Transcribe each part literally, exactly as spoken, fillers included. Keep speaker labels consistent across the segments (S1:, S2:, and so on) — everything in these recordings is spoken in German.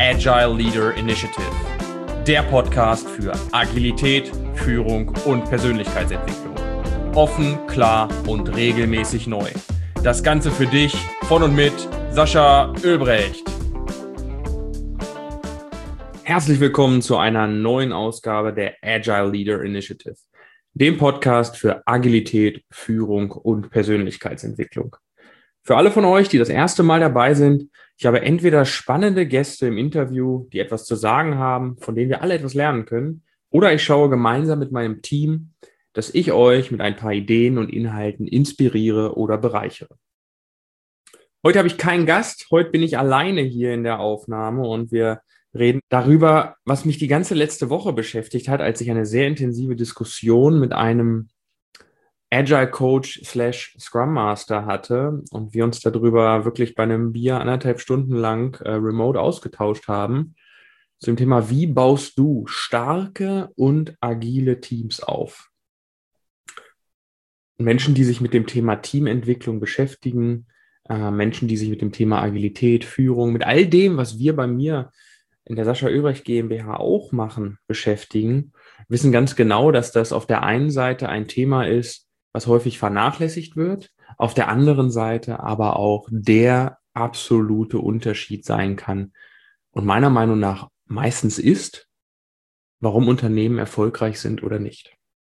S1: Agile Leader Initiative, der Podcast für Agilität, Führung und Persönlichkeitsentwicklung. Offen, klar und regelmäßig neu. Das Ganze für dich von und mit Sascha Oelbrecht. Herzlich willkommen zu einer neuen Ausgabe der Agile Leader Initiative, dem Podcast für Agilität, Führung und Persönlichkeitsentwicklung. Für alle von euch, die das erste Mal dabei sind, ich habe entweder spannende Gäste im Interview, die etwas zu sagen haben, von denen wir alle etwas lernen können, oder ich schaue gemeinsam mit meinem Team, dass ich euch mit ein paar Ideen und Inhalten inspiriere oder bereichere. Heute habe ich keinen Gast, heute bin ich alleine hier in der Aufnahme und wir reden darüber, was mich die ganze letzte Woche beschäftigt hat, als ich eine sehr intensive Diskussion mit einem Agile Coach slash Scrum Master hatte und wir uns darüber wirklich bei einem Bier anderthalb Stunden lang äh, remote ausgetauscht haben zum Thema, wie baust du starke und agile Teams auf? Menschen, die sich mit dem Thema Teamentwicklung beschäftigen, äh, Menschen, die sich mit dem Thema Agilität, Führung, mit all dem, was wir bei mir in der Sascha Oelbrecht GmbH auch machen, beschäftigen, wissen ganz genau, dass das auf der einen Seite ein Thema ist, was häufig vernachlässigt wird, auf der anderen Seite aber auch der absolute Unterschied sein kann und meiner Meinung nach meistens ist, warum Unternehmen erfolgreich sind oder nicht.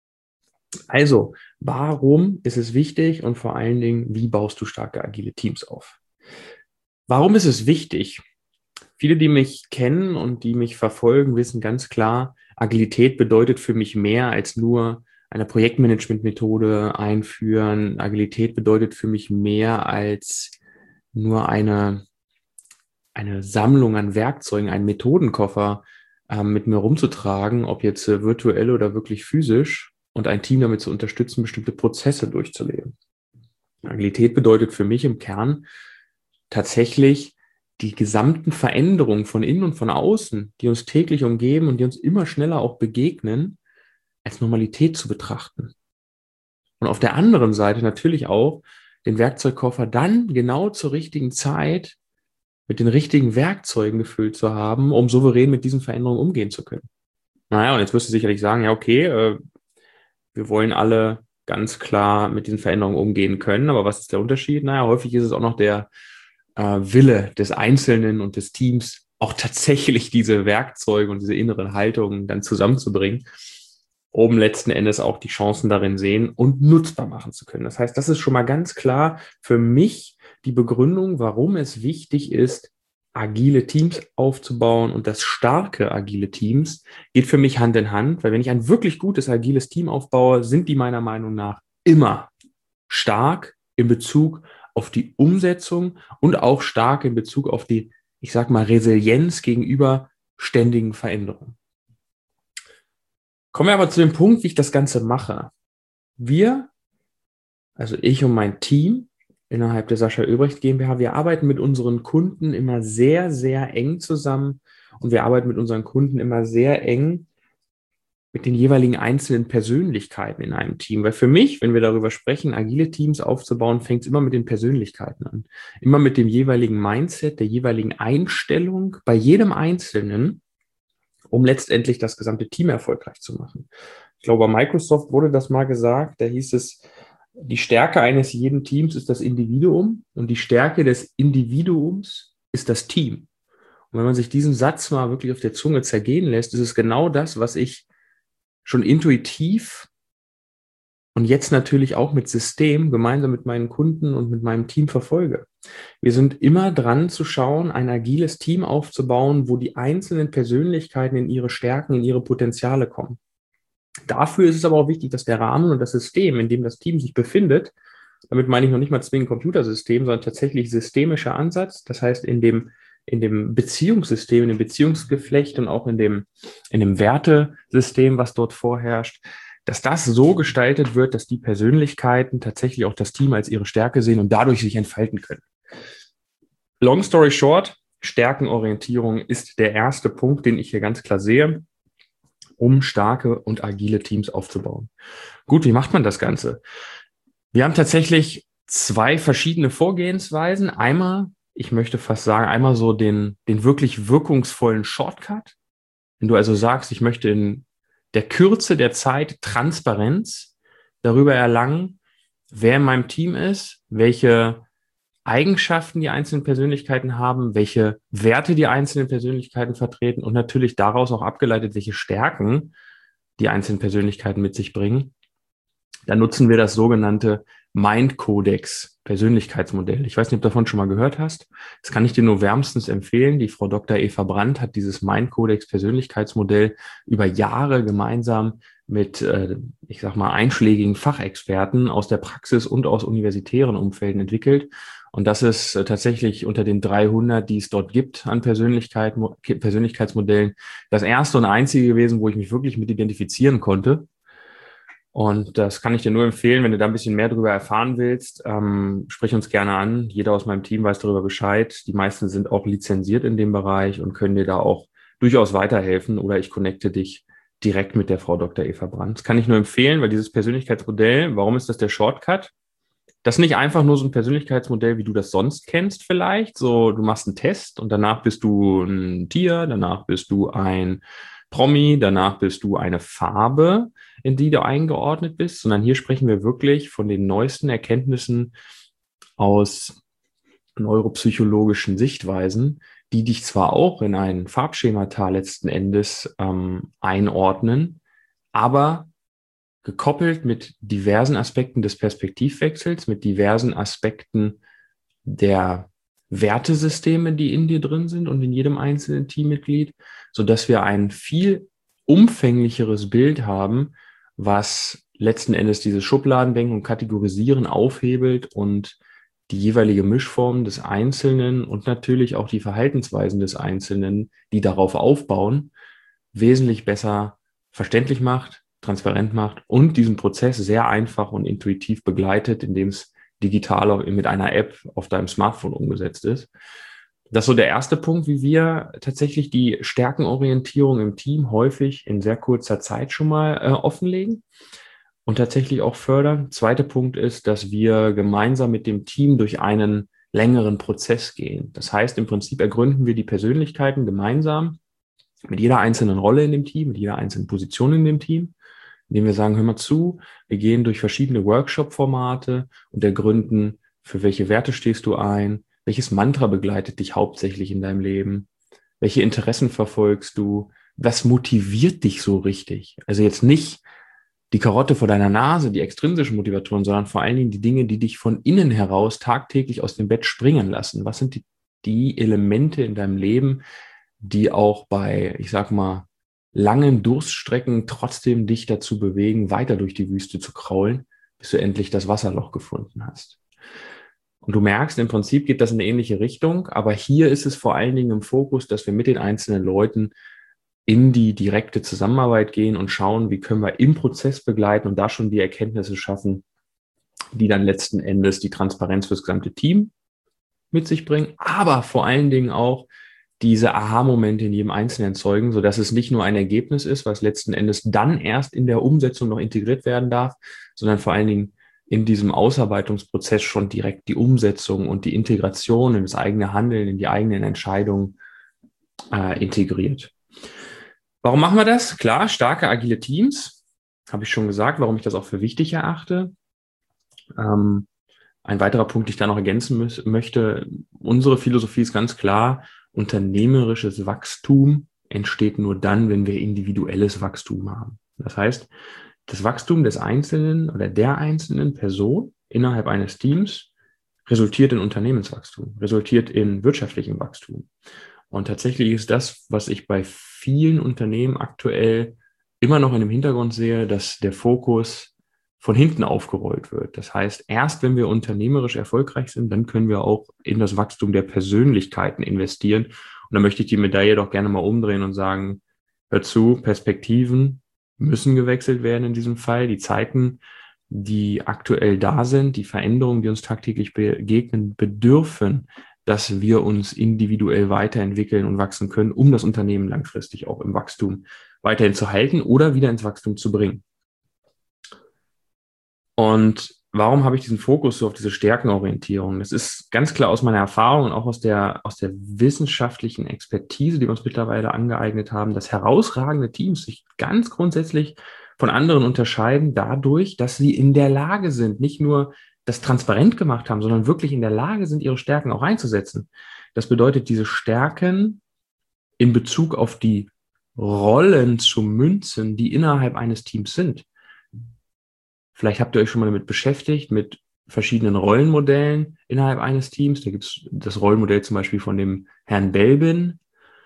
S1: Also, warum ist es wichtig und vor allen Dingen, wie baust du starke agile Teams auf? Warum ist es wichtig? Viele, die mich kennen und die mich verfolgen, wissen ganz klar, Agilität bedeutet für mich mehr als nur eine Projektmanagement-Methode einführen. Agilität bedeutet für mich mehr als nur eine, eine Sammlung an Werkzeugen, einen Methodenkoffer äh, mit mir rumzutragen, ob jetzt äh, virtuell oder wirklich physisch, und ein Team damit zu unterstützen, bestimmte Prozesse durchzuleben. Agilität bedeutet für mich im Kern tatsächlich die gesamten Veränderungen von innen und von außen, die uns täglich umgeben und die uns immer schneller auch begegnen, als Normalität zu betrachten. Und auf der anderen Seite natürlich auch den Werkzeugkoffer dann genau zur richtigen Zeit mit den richtigen Werkzeugen gefüllt zu haben, um souverän mit diesen Veränderungen umgehen zu können. Naja, und jetzt wirst du sicherlich sagen, ja okay, äh, wir wollen alle ganz klar mit diesen Veränderungen umgehen können, aber was ist der Unterschied? Naja, häufig ist es auch noch der äh, Wille des Einzelnen und des Teams, auch tatsächlich diese Werkzeuge und diese inneren Haltungen dann zusammenzubringen, um letzten Endes auch die Chancen darin sehen und nutzbar machen zu können. Das heißt, das ist schon mal ganz klar für mich die Begründung, warum es wichtig ist, agile Teams aufzubauen, und das starke agile Teams geht für mich Hand in Hand, weil wenn ich ein wirklich gutes agiles Team aufbaue, sind die meiner Meinung nach immer stark in Bezug auf die Umsetzung und auch stark in Bezug auf die, ich sag mal, Resilienz gegenüber ständigen Veränderungen. Kommen wir aber zu dem Punkt, wie ich das Ganze mache. Wir, also ich und mein Team innerhalb der Sascha Oelbrecht GmbH, wir arbeiten mit unseren Kunden immer sehr, sehr eng zusammen und wir arbeiten mit unseren Kunden immer sehr eng mit den jeweiligen einzelnen Persönlichkeiten in einem Team. Weil für mich, wenn wir darüber sprechen, agile Teams aufzubauen, fängt es immer mit den Persönlichkeiten an. Immer mit dem jeweiligen Mindset, der jeweiligen Einstellung bei jedem Einzelnen, um letztendlich das gesamte Team erfolgreich zu machen. Ich glaube, bei Microsoft wurde das mal gesagt, da hieß es, die Stärke eines jeden Teams ist das Individuum und die Stärke des Individuums ist das Team. Und wenn man sich diesen Satz mal wirklich auf der Zunge zergehen lässt, ist es genau das, was ich schon intuitiv und jetzt natürlich auch mit System gemeinsam mit meinen Kunden und mit meinem Team verfolge. Wir sind immer dran zu schauen, ein agiles Team aufzubauen, wo die einzelnen Persönlichkeiten in ihre Stärken, in ihre Potenziale kommen. Dafür ist es aber auch wichtig, dass der Rahmen und das System, in dem das Team sich befindet, damit meine ich noch nicht mal zwingend Computersystem, sondern tatsächlich systemischer Ansatz, das heißt in dem, in dem Beziehungssystem, in dem Beziehungsgeflecht und auch in dem, in dem Wertesystem, was dort vorherrscht, dass das so gestaltet wird, dass die Persönlichkeiten tatsächlich auch das Team als ihre Stärke sehen und dadurch sich entfalten können. Long story short, Stärkenorientierung ist der erste Punkt, den ich hier ganz klar sehe, um starke und agile Teams aufzubauen. Gut, wie macht man das Ganze? Wir haben tatsächlich zwei verschiedene Vorgehensweisen. Einmal ich möchte fast sagen, einmal so den, den wirklich wirkungsvollen Shortcut. Wenn du also sagst, ich möchte in der Kürze der Zeit Transparenz darüber erlangen, wer in meinem Team ist, welche Eigenschaften die einzelnen Persönlichkeiten haben, welche Werte die einzelnen Persönlichkeiten vertreten und natürlich daraus auch abgeleitet, welche Stärken die einzelnen Persönlichkeiten mit sich bringen, dann nutzen wir das sogenannte Mind-Kodex Persönlichkeitsmodell. Ich weiß nicht, ob du davon schon mal gehört hast. Das kann ich dir nur wärmstens empfehlen. Die Frau Doktor Eva Brandt hat dieses Mind-Kodex Persönlichkeitsmodell über Jahre gemeinsam mit, äh, ich sag mal, einschlägigen Fachexperten aus der Praxis und aus universitären Umfelden entwickelt. Und das ist äh, tatsächlich unter den dreihundert, die es dort gibt an Persönlichkeit, Persönlichkeitsmodellen, das erste und einzige gewesen, wo ich mich wirklich mit identifizieren konnte. Und das kann ich dir nur empfehlen, wenn du da ein bisschen mehr darüber erfahren willst, ähm, sprich uns gerne an. Jeder aus meinem Team weiß darüber Bescheid. Die meisten sind auch lizenziert in dem Bereich und können dir da auch durchaus weiterhelfen oder ich connecte dich direkt mit der Frau Doktor Eva Brandt. Das kann ich nur empfehlen, weil dieses Persönlichkeitsmodell, warum ist das der Shortcut? Das ist nicht einfach nur so ein Persönlichkeitsmodell, wie du das sonst kennst vielleicht. So, du machst einen Test und danach bist du ein Tier, danach bist du ein Promi, danach bist du eine Farbe, in die du eingeordnet bist, sondern hier sprechen wir wirklich von den neuesten Erkenntnissen aus neuropsychologischen Sichtweisen, die dich zwar auch in ein Farbschemata letzten Endes ähm, einordnen, aber gekoppelt mit diversen Aspekten des Perspektivwechsels, mit diversen Aspekten der Wertesysteme, die in dir drin sind und in jedem einzelnen Teammitglied, so dass wir ein viel umfänglicheres Bild haben, was letzten Endes dieses Schubladendenken und Kategorisieren aufhebelt und die jeweilige Mischform des Einzelnen und natürlich auch die Verhaltensweisen des Einzelnen, die darauf aufbauen, wesentlich besser verständlich macht, transparent macht und diesen Prozess sehr einfach und intuitiv begleitet, indem es digital mit einer App auf deinem Smartphone umgesetzt ist. Das ist so der erste Punkt, wie wir tatsächlich die Stärkenorientierung im Team häufig in sehr kurzer Zeit schon mal äh, offenlegen und tatsächlich auch fördern. Zweiter Punkt ist, dass wir gemeinsam mit dem Team durch einen längeren Prozess gehen. Das heißt, im Prinzip ergründen wir die Persönlichkeiten gemeinsam mit jeder einzelnen Rolle in dem Team, mit jeder einzelnen Position in dem Team, indem wir sagen, hör mal zu, wir gehen durch verschiedene Workshop-Formate und ergründen, für welche Werte stehst du ein, welches Mantra begleitet dich hauptsächlich in deinem Leben, welche Interessen verfolgst du, was motiviert dich so richtig? Also jetzt nicht die Karotte vor deiner Nase, die extrinsischen Motivatoren, sondern vor allen Dingen die Dinge, die dich von innen heraus tagtäglich aus dem Bett springen lassen. Was sind die, die Elemente in deinem Leben, die auch bei, ich sag mal, langen Durststrecken trotzdem dich dazu bewegen, weiter durch die Wüste zu kraulen, bis du endlich das Wasserloch gefunden hast. Und du merkst, im Prinzip geht das in eine ähnliche Richtung, aber hier ist es vor allen Dingen im Fokus, dass wir mit den einzelnen Leuten in die direkte Zusammenarbeit gehen und schauen, wie können wir im Prozess begleiten und da schon die Erkenntnisse schaffen, die dann letzten Endes die Transparenz fürs gesamte Team mit sich bringen, aber vor allen Dingen auch diese Aha-Momente in jedem Einzelnen erzeugen, sodass es nicht nur ein Ergebnis ist, was letzten Endes dann erst in der Umsetzung noch integriert werden darf, sondern vor allen Dingen in diesem Ausarbeitungsprozess schon direkt die Umsetzung und die Integration in das eigene Handeln, in die eigenen Entscheidungen äh, integriert. Warum machen wir das? Klar, starke, agile Teams, habe ich schon gesagt, warum ich das auch für wichtig erachte. Ähm, ein weiterer Punkt, den ich da noch ergänzen mü- möchte, unsere Philosophie ist ganz klar, unternehmerisches Wachstum entsteht nur dann, wenn wir individuelles Wachstum haben. Das heißt, das Wachstum des Einzelnen oder der einzelnen Person innerhalb eines Teams resultiert in Unternehmenswachstum, resultiert in wirtschaftlichem Wachstum. Und tatsächlich ist das, was ich bei vielen Unternehmen aktuell immer noch in dem Hintergrund sehe, dass der Fokus von hinten aufgerollt wird. Das heißt, erst wenn wir unternehmerisch erfolgreich sind, dann können wir auch in das Wachstum der Persönlichkeiten investieren. Und da möchte ich die Medaille doch gerne mal umdrehen und sagen, hör zu, Perspektiven müssen gewechselt werden in diesem Fall. Die Zeiten, die aktuell da sind, die Veränderungen, die uns tagtäglich begegnen, bedürfen, dass wir uns individuell weiterentwickeln und wachsen können, um das Unternehmen langfristig auch im Wachstum weiterhin zu halten oder wieder ins Wachstum zu bringen. Und warum habe ich diesen Fokus so auf diese Stärkenorientierung? Das ist ganz klar aus meiner Erfahrung und auch aus der, aus der wissenschaftlichen Expertise, die wir uns mittlerweile angeeignet haben, dass herausragende Teams sich ganz grundsätzlich von anderen unterscheiden dadurch, dass sie in der Lage sind, nicht nur das transparent gemacht haben, sondern wirklich in der Lage sind, ihre Stärken auch einzusetzen. Das bedeutet, diese Stärken in Bezug auf die Rollen zu münzen, die innerhalb eines Teams sind. Vielleicht habt ihr euch schon mal damit beschäftigt, mit verschiedenen Rollenmodellen innerhalb eines Teams. Da gibt es das Rollenmodell zum Beispiel von dem Herrn Belbin,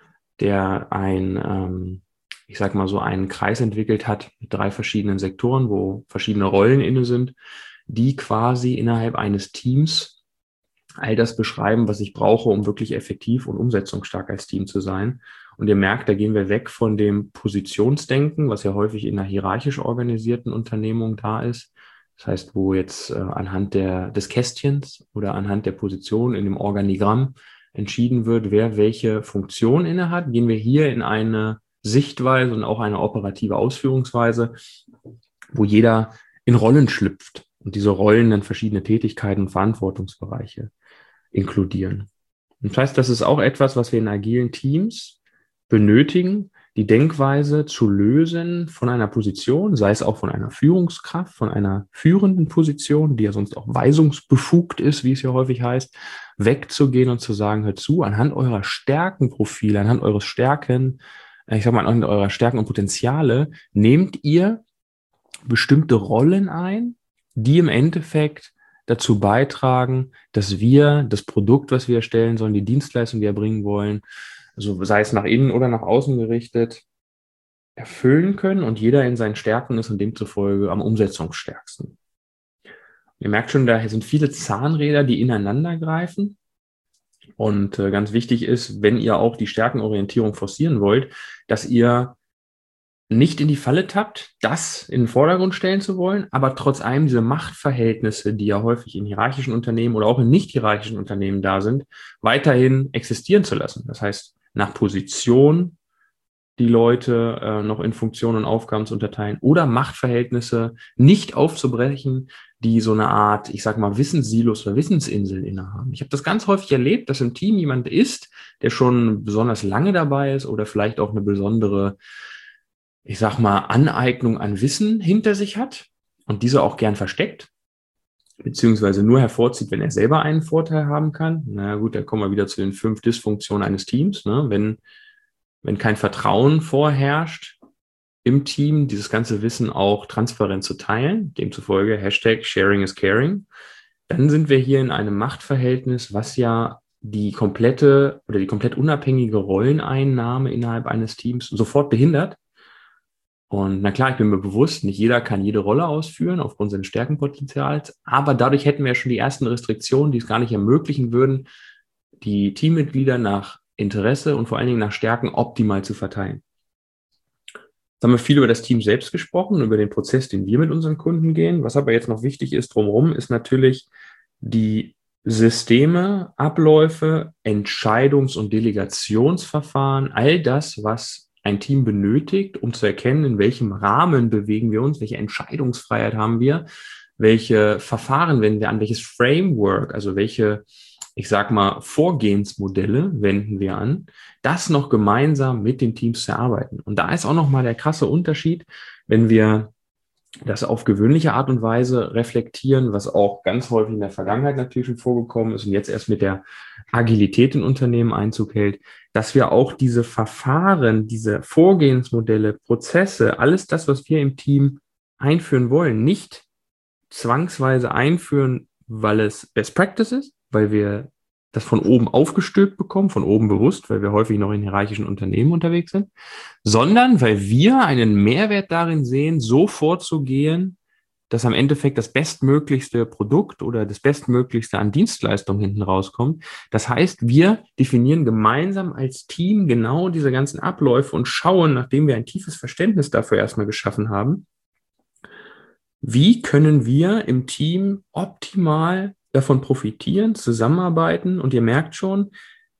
S1: der ein, ähm, ich sag mal so, einen Kreis entwickelt hat mit drei verschiedenen Sektoren, wo verschiedene Rollen inne sind, die quasi innerhalb eines Teams all das beschreiben, was ich brauche, um wirklich effektiv und umsetzungsstark als Team zu sein. Und ihr merkt, da gehen wir weg von dem Positionsdenken, was ja häufig in einer hierarchisch organisierten Unternehmung da ist. Das heißt, wo jetzt äh, anhand der, des Kästchens oder anhand der Position in dem Organigramm entschieden wird, wer welche Funktion inne hat, gehen wir hier in eine Sichtweise und auch eine operative Ausführungsweise, wo jeder in Rollen schlüpft und diese Rollen dann verschiedene Tätigkeiten und Verantwortungsbereiche inkludieren. Und das heißt, das ist auch etwas, was wir in agilen Teams benötigen, die Denkweise zu lösen von einer Position, sei es auch von einer Führungskraft, von einer führenden Position, die ja sonst auch weisungsbefugt ist, wie es ja häufig heißt, wegzugehen und zu sagen, hört zu, anhand eurer Stärkenprofile, anhand eures Stärken, ich sag mal, anhand eurer Stärken und Potenziale, nehmt ihr bestimmte Rollen ein, die im Endeffekt dazu beitragen, dass wir das Produkt, was wir erstellen sollen, die Dienstleistung, die wir erbringen wollen, also sei es nach innen oder nach außen gerichtet, erfüllen können und jeder in seinen Stärken ist und demzufolge am umsetzungsstärksten. Ihr merkt schon, da sind viele Zahnräder, die ineinander greifen. Und äh, ganz wichtig ist, wenn ihr auch die Stärkenorientierung forcieren wollt, dass ihr nicht in die Falle tappt, das in den Vordergrund stellen zu wollen, aber trotz allem diese Machtverhältnisse, die ja häufig in hierarchischen Unternehmen oder auch in nicht hierarchischen Unternehmen da sind, weiterhin existieren zu lassen. Das heißt, nach Position die Leute äh, noch in Funktionen und Aufgaben zu unterteilen oder Machtverhältnisse nicht aufzubrechen, die so eine Art, ich sag mal, Wissenssilos oder Wissensinseln innehaben. Ich habe das ganz häufig erlebt, dass im Team jemand ist, der schon besonders lange dabei ist oder vielleicht auch eine besondere, ich sag mal, Aneignung an Wissen hinter sich hat und diese auch gern versteckt, beziehungsweise nur hervorzieht, wenn er selber einen Vorteil haben kann. Na gut, da kommen wir wieder zu den fünf Dysfunktionen eines Teams. Ne? Wenn, wenn kein Vertrauen vorherrscht im Team, dieses ganze Wissen auch transparent zu teilen, demzufolge Hashtag Sharing is Caring, dann sind wir hier in einem Machtverhältnis, was ja die komplette oder die komplett unabhängige Rolleneinnahme innerhalb eines Teams sofort behindert. Und na klar, ich bin mir bewusst, nicht jeder kann jede Rolle ausführen aufgrund seines Stärkenpotenzials, aber dadurch hätten wir ja schon die ersten Restriktionen, die es gar nicht ermöglichen würden, die Teammitglieder nach Interesse und vor allen Dingen nach Stärken optimal zu verteilen. Jetzt haben wir viel über das Team selbst gesprochen, über den Prozess, den wir mit unseren Kunden gehen. Was aber jetzt noch wichtig ist drumherum, ist natürlich die Systeme, Abläufe, Entscheidungs- und Delegationsverfahren, all das, was ein Team benötigt, um zu erkennen, in welchem Rahmen bewegen wir uns, welche Entscheidungsfreiheit haben wir, welche Verfahren wenden wir an, welches Framework, also welche, ich sag mal, Vorgehensmodelle wenden wir an, das noch gemeinsam mit den Teams zu erarbeiten. Und da ist auch nochmal der krasse Unterschied, wenn wir das auf gewöhnliche Art und Weise reflektieren, was auch ganz häufig in der Vergangenheit natürlich schon vorgekommen ist und jetzt erst mit der Agilität in Unternehmen Einzug hält, dass wir auch diese Verfahren, diese Vorgehensmodelle, Prozesse, alles das, was wir im Team einführen wollen, nicht zwangsweise einführen, weil es Best Practice ist, weil wir das von oben aufgestülpt bekommen, von oben bewusst, weil wir häufig noch in hierarchischen Unternehmen unterwegs sind, sondern weil wir einen Mehrwert darin sehen, so vorzugehen, dass am Endeffekt das bestmöglichste Produkt oder das bestmöglichste an Dienstleistung hinten rauskommt. Das heißt, wir definieren gemeinsam als Team genau diese ganzen Abläufe und schauen, nachdem wir ein tiefes Verständnis dafür erstmal geschaffen haben, wie können wir im Team optimal davon profitieren, zusammenarbeiten. Und ihr merkt schon,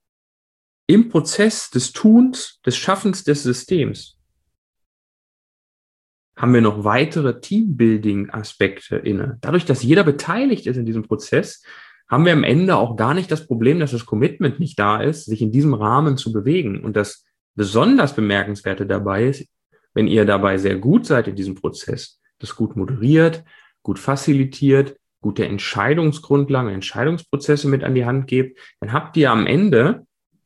S1: im Prozess des Tuns, des Schaffens des Systems haben wir noch weitere Teambuilding-Aspekte inne. Dadurch, dass jeder beteiligt ist in diesem Prozess, haben wir am Ende auch gar nicht das Problem, dass das Commitment nicht da ist, sich in diesem Rahmen zu bewegen. Und das besonders Bemerkenswerte dabei ist, wenn ihr dabei sehr gut seid in diesem Prozess, das gut moderiert, gut facilitiert, gute Entscheidungsgrundlagen, Entscheidungsprozesse mit an die Hand gebt, dann habt ihr am Ende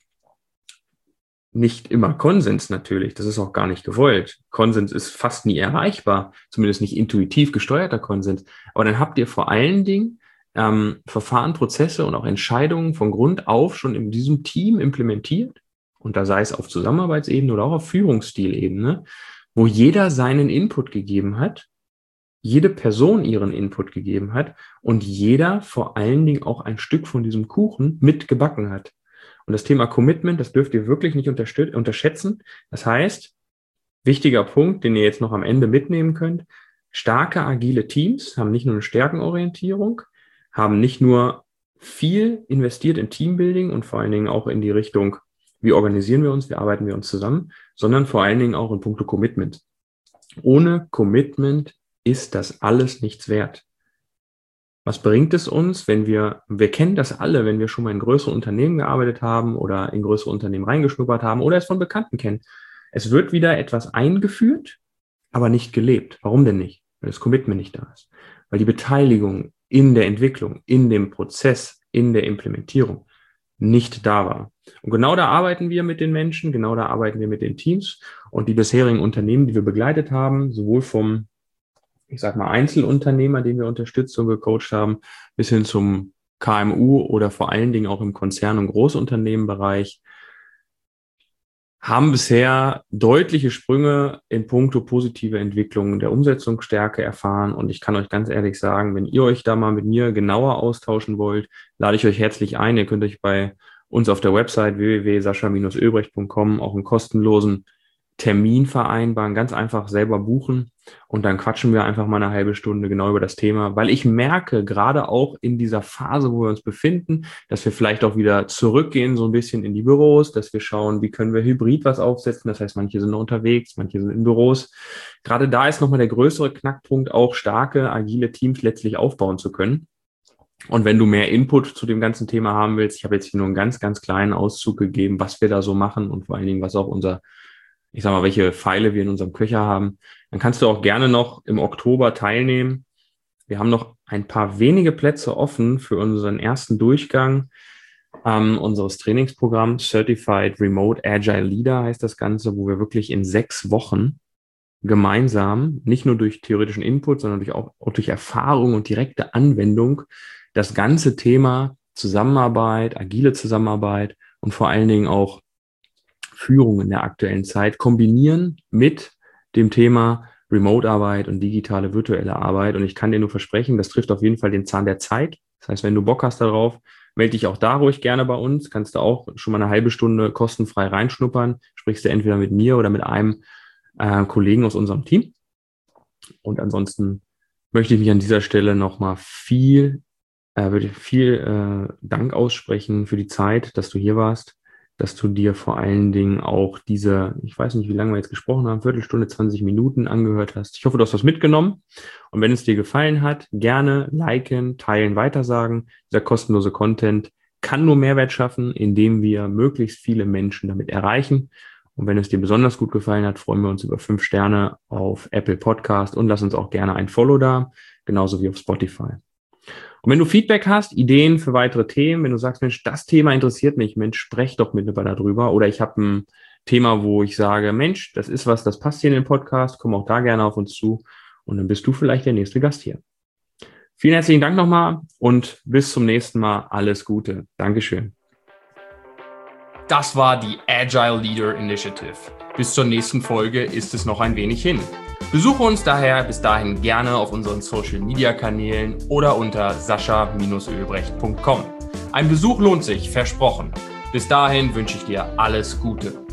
S1: nicht immer Konsens natürlich, das ist auch gar nicht gewollt. Konsens ist fast nie erreichbar, zumindest nicht intuitiv gesteuerter Konsens. Aber dann habt ihr vor allen Dingen ähm, Verfahren, Prozesse und auch Entscheidungen von Grund auf schon in diesem Team implementiert. Und da sei es auf Zusammenarbeitsebene oder auch auf Führungsstilebene, wo jeder seinen Input gegeben hat, jede Person ihren Input gegeben hat und jeder vor allen Dingen auch ein Stück von diesem Kuchen mitgebacken hat. Und das Thema Commitment, das dürft ihr wirklich nicht unterschätzen. Das heißt, wichtiger Punkt, den ihr jetzt noch am Ende mitnehmen könnt, starke, agile Teams haben nicht nur eine Stärkenorientierung, haben nicht nur viel investiert in Teambuilding und vor allen Dingen auch in die Richtung, wie organisieren wir uns, wie arbeiten wir uns zusammen, sondern vor allen Dingen auch in puncto Commitment. Ohne Commitment ist das alles nichts wert. Was bringt es uns, wenn wir, wir kennen das alle, wenn wir schon mal in größeren Unternehmen gearbeitet haben oder in größere Unternehmen reingeschnuppert haben oder es von Bekannten kennen. Es wird wieder etwas eingeführt, aber nicht gelebt. Warum denn nicht? Weil das Commitment nicht da ist. Weil die Beteiligung in der Entwicklung, in dem Prozess, in der Implementierung nicht da war. Und genau da arbeiten wir mit den Menschen, genau da arbeiten wir mit den Teams und die bisherigen Unternehmen, die wir begleitet haben, sowohl vom ich sag mal, Einzelunternehmer, den wir unterstützt und gecoacht haben, bis hin zum K M U oder vor allen Dingen auch im Konzern- und Großunternehmenbereich, haben bisher deutliche Sprünge in puncto positive Entwicklung der Umsetzungsstärke erfahren. Und ich kann euch ganz ehrlich sagen, wenn ihr euch da mal mit mir genauer austauschen wollt, lade ich euch herzlich ein. Ihr könnt euch bei uns auf der Website w w w punkt sascha Bindestrich oebrecht punkt com auch einen kostenlosen Termin vereinbaren, ganz einfach selber buchen und dann quatschen wir einfach mal eine halbe Stunde genau über das Thema, weil ich merke, gerade auch in dieser Phase, wo wir uns befinden, dass wir vielleicht auch wieder zurückgehen, so ein bisschen in die Büros, dass wir schauen, wie können wir hybrid was aufsetzen, das heißt, manche sind noch unterwegs, manche sind in Büros. Gerade da ist nochmal der größere Knackpunkt, auch starke, agile Teams letztlich aufbauen zu können. Und wenn du mehr Input zu dem ganzen Thema haben willst, ich habe jetzt hier nur einen ganz, ganz kleinen Auszug gegeben, was wir da so machen und vor allen Dingen, was auch unser ich sag mal, welche Pfeile wir in unserem Köcher haben, dann kannst du auch gerne noch im Oktober teilnehmen. Wir haben noch ein paar wenige Plätze offen für unseren ersten Durchgang ähm, unseres Trainingsprogramms. Certified Remote Agile Leader heißt das Ganze, wo wir wirklich in sechs Wochen gemeinsam, nicht nur durch theoretischen Input, sondern durch auch, auch durch Erfahrung und direkte Anwendung, das ganze Thema Zusammenarbeit, agile Zusammenarbeit und vor allen Dingen auch Führung in der aktuellen Zeit kombinieren mit dem Thema Remote-Arbeit und digitale virtuelle Arbeit. Und ich kann dir nur versprechen, das trifft auf jeden Fall den Zahn der Zeit. Das heißt, wenn du Bock hast darauf, melde dich auch da ruhig gerne bei uns. Kannst du auch schon mal eine halbe Stunde kostenfrei reinschnuppern. Sprichst du entweder mit mir oder mit einem äh, Kollegen aus unserem Team. Und ansonsten möchte ich mich an dieser Stelle nochmal viel, äh, würde viel äh, Dank aussprechen für die Zeit, dass du hier warst, dass du dir vor allen Dingen auch diese, ich weiß nicht, wie lange wir jetzt gesprochen haben, Viertelstunde, zwanzig Minuten angehört hast. Ich hoffe, du hast was mitgenommen. Und wenn es dir gefallen hat, gerne liken, teilen, weitersagen. Dieser kostenlose Content kann nur Mehrwert schaffen, indem wir möglichst viele Menschen damit erreichen. Und wenn es dir besonders gut gefallen hat, freuen wir uns über fünf Sterne auf Apple Podcast und lass uns auch gerne ein Follow da, genauso wie auf Spotify. Und wenn du Feedback hast, Ideen für weitere Themen, wenn du sagst, Mensch, das Thema interessiert mich, Mensch, sprech doch mit mir darüber. Oder ich habe ein Thema, wo ich sage, Mensch, das ist was, das passt hier in den Podcast, komm auch da gerne auf uns zu. Und dann bist du vielleicht der nächste Gast hier. Vielen herzlichen Dank nochmal und bis zum nächsten Mal. Alles Gute. Dankeschön. Das war die Agile Leader Initiative. Bis zur nächsten Folge ist es noch ein wenig hin. Besuche uns daher bis dahin gerne auf unseren Social-Media-Kanälen oder unter sascha Bindestrich oebrecht punkt com. Ein Besuch lohnt sich, versprochen. Bis dahin wünsche ich dir alles Gute.